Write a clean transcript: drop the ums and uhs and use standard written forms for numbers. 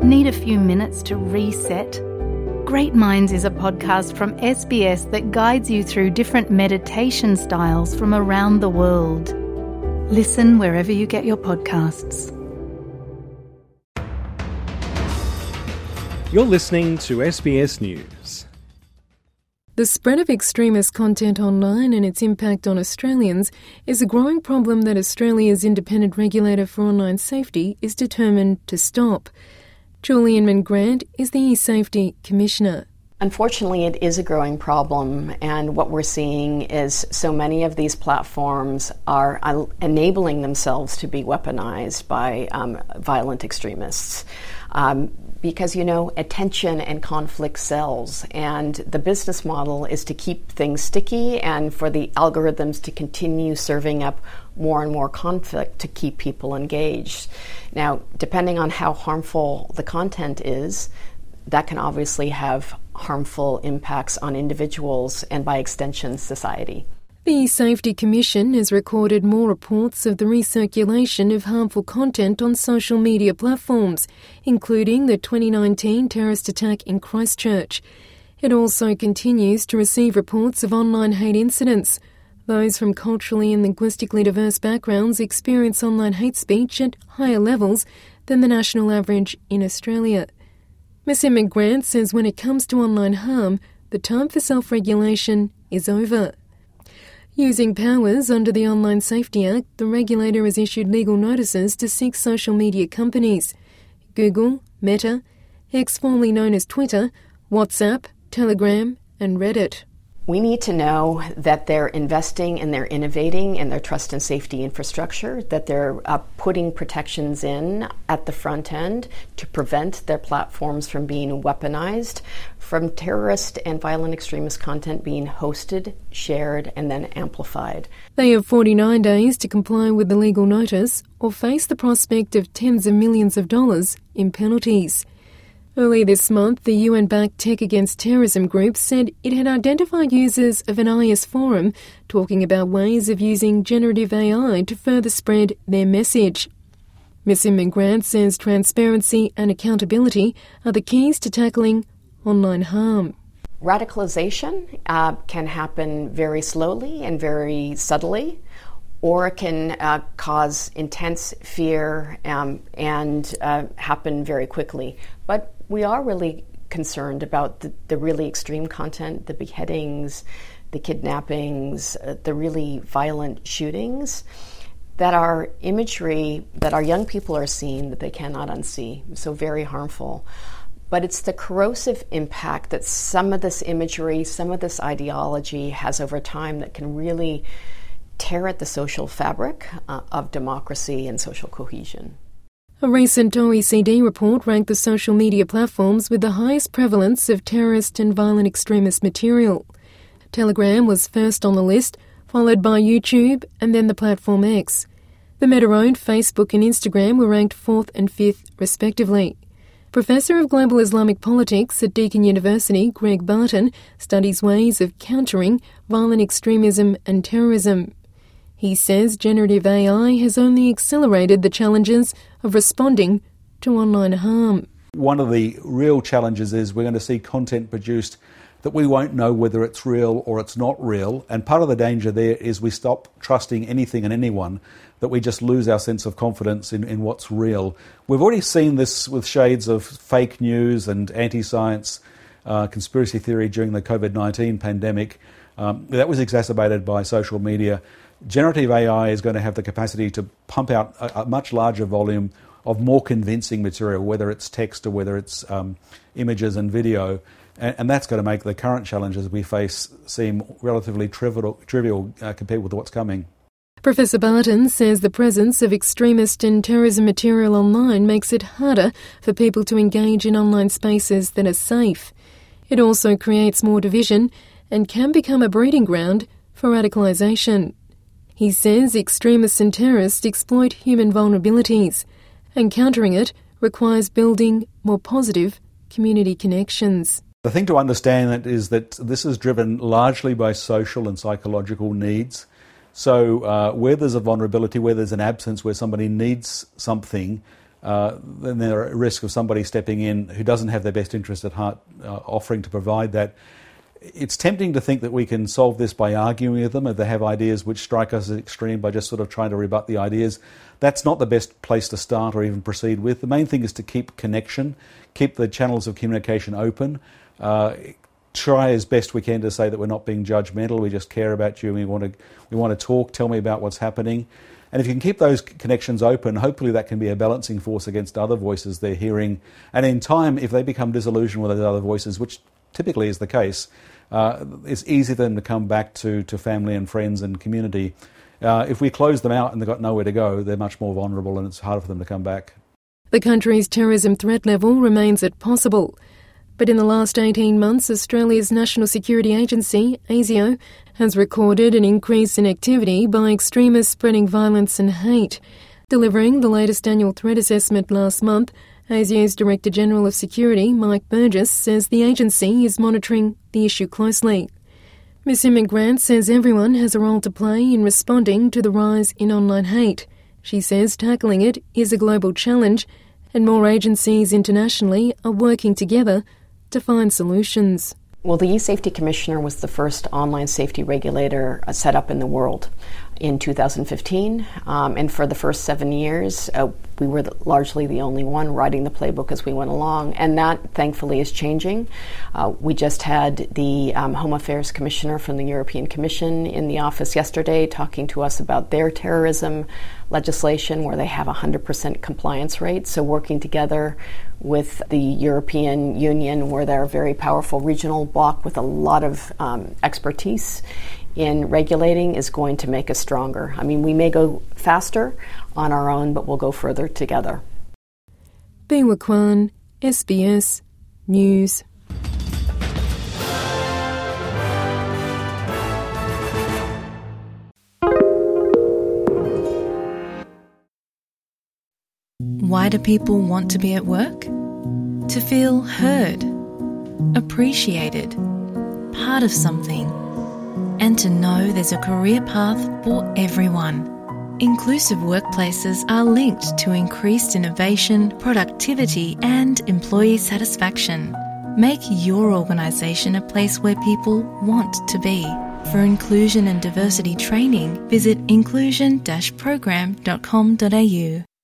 Need a few minutes to reset? Great Minds is a podcast from SBS that guides you through different meditation styles from around the world. Listen wherever you get your podcasts. You're listening to SBS News. The spread of extremist content online and its impact on Australians is a growing problem that Australia's independent regulator for online safety is determined to stop. Julian McGrant is the eSafety Commissioner. Unfortunately, it is a growing problem, and what we're seeing is so many of these platforms are enabling themselves to be weaponized by violent extremists. Because, attention and conflict sells, and the business model is to keep things sticky and for the algorithms to continue serving up more and more conflict to keep people engaged. Now, depending on how harmful the content is, that can obviously have harmful impacts on individuals and, by extension, society. The Safety Commission has recorded more reports of the recirculation of harmful content on social media platforms, including the 2019 terrorist attack in Christchurch. It also continues to receive reports of online hate incidents. Those from culturally and linguistically diverse backgrounds experience online hate speech at higher levels than the national average in Australia. Ms. McGrant says when it comes to online harm, the time for self-regulation is over. Using powers under the Online Safety Act, the regulator has issued legal notices to 6 social media companies: Google, Meta, X formerly known as Twitter, WhatsApp, Telegram and Reddit. We need to know that they're investing and they're innovating in their trust and safety infrastructure, that they're putting protections in at the front end to prevent their platforms from being weaponized, from terrorist and violent extremist content being hosted, shared, and then amplified. They have 49 days to comply with the legal notice or face the prospect of tens of millions of dollars in penalties. Early this month, the UN-backed Tech Against Terrorism group said it had identified users of an IS forum talking about ways of using generative AI to further spread their message. Ms. McGrant says transparency and accountability are the keys to tackling online harm. Radicalization can happen very slowly and very subtly, or it can cause intense fear and happen very quickly. But we are really concerned about the really extreme content, the beheadings, the kidnappings, the really violent shootings that are imagery that our young people are seeing that they cannot unsee, so very harmful. But it's the corrosive impact that some of this imagery, some of this ideology has over time that can really tear at the social fabric of democracy and social cohesion. A recent OECD report ranked the social media platforms with the highest prevalence of terrorist and violent extremist material. Telegram was first on the list, followed by YouTube and then the platform X. The Meta-owned Facebook and Instagram were ranked 4th and 5th, respectively. Professor of Global Islamic Politics at Deakin University, Greg Barton, studies ways of countering violent extremism and terrorism. He says generative AI has only accelerated the challenges of responding to online harm. One of the real challenges is we're going to see content produced that we won't know whether it's real or it's not real. And part of the danger there is we stop trusting anything and anyone, that we just lose our sense of confidence in what's real. We've already seen this with shades of fake news and anti-science conspiracy theory during the COVID-19 pandemic. That was exacerbated by social media. Generative AI is going to have the capacity to pump out a much larger volume of more convincing material, whether it's text or whether it's images and video. And that's going to make the current challenges we face seem relatively trivial compared with what's coming. Professor Barton says the presence of extremist and terrorism material online makes it harder for people to engage in online spaces that are safe. It also creates more division and can become a breeding ground for radicalisation. He says extremists and terrorists exploit human vulnerabilities, and countering it requires building more positive community connections. The thing to understand is that this is driven largely by social and psychological needs. So where there's a vulnerability, where there's an absence, where somebody needs something, then they're at risk of somebody stepping in who doesn't have their best interest at heart, offering to provide that. It's tempting to think that we can solve this by arguing with them, if they have ideas which strike us as extreme, by just sort of trying to rebut the ideas. That's not the best place to start or even proceed with. The main thing is to keep connection, keep the channels of communication open, try as best we can to say that we're not being judgmental, we just care about you, and we want to talk, tell me about what's happening. And if you can keep those connections open, hopefully that can be a balancing force against other voices they're hearing. And in time, if they become disillusioned with those other voices, which typically is the case, it's easy for them to come back to family and friends and community. If we close them out and they've got nowhere to go, they're much more vulnerable and it's harder for them to come back. The country's terrorism threat level remains at possible. But in the last 18 months, Australia's National Security Agency, ASIO, has recorded an increase in activity by extremists spreading violence and hate. Delivering the latest annual threat assessment last month, ASIO's Director General of Security, Mike Burgess, says the agency is monitoring the issue closely. Ms Immigrant says everyone has a role to play in responding to the rise in online hate. She says tackling it is a global challenge, and more agencies internationally are working together to find solutions. Well, the eSafety Commissioner was the first online safety regulator set up in the world in 2015, and for the first 7 years we were largely the only one writing the playbook as we went along, and that thankfully is changing. We just had the Home Affairs Commissioner from the European Commission in the office yesterday talking to us about their terrorism legislation where they have a 100% compliance rate, so working together with the European Union, where they're a very powerful regional bloc with a lot of expertise in regulating, is going to make us stronger. I mean, we may go faster on our own, but we'll go further together. Biwa Kwan, SBS News. Why do people want to be at work? To feel heard, appreciated, part of something, and to know there's a career path for everyone. Inclusive workplaces are linked to increased innovation, productivity, and employee satisfaction. Make your organisation a place where people want to be. For inclusion and diversity training, visit inclusion-program.com.au.